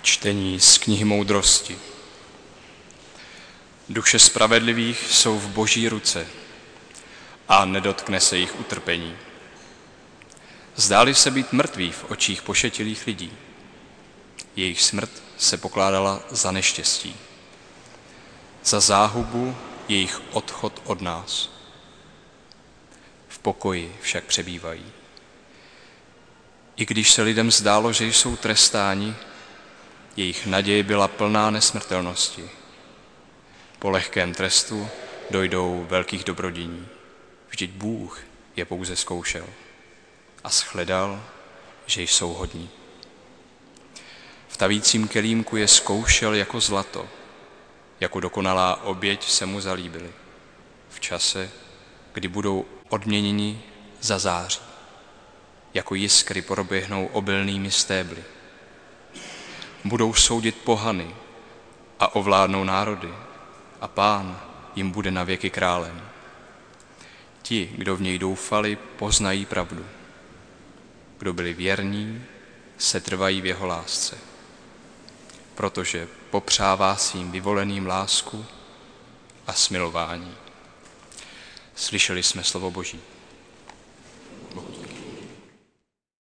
Čtení z knihy Moudrosti. Duše spravedlivých jsou v Boží ruce a nedotkne se jich utrpení. Zdáli se být mrtví v očích pošetilých lidí. Jejich smrt se pokládala za neštěstí. Za záhubu jejich odchod od nás. V pokoji však přebývají. I když se lidem zdálo, že jsou trestáni, jejich naděje byla plná nesmrtelnosti. Po lehkém trestu dojdou velkých dobrodiní. Vždyť Bůh je pouze zkoušel a shledal, že jsou hodní. V tavícím kelímku je zkoušel jako zlato, jako dokonalá oběť se mu zalíbili. V čase, kdy budou odměněni, zazáří, jako jiskry proběhnou obilnými stébly. Budou soudit pohany a ovládnou národy a Pán jim bude navěky králem. Ti, kdo v něj doufali, poznají pravdu. Kdo byli věrní, setrvají v jeho lásce, protože popřává svým vyvoleným lásku a smilování. Slyšeli jsme slovo Boží.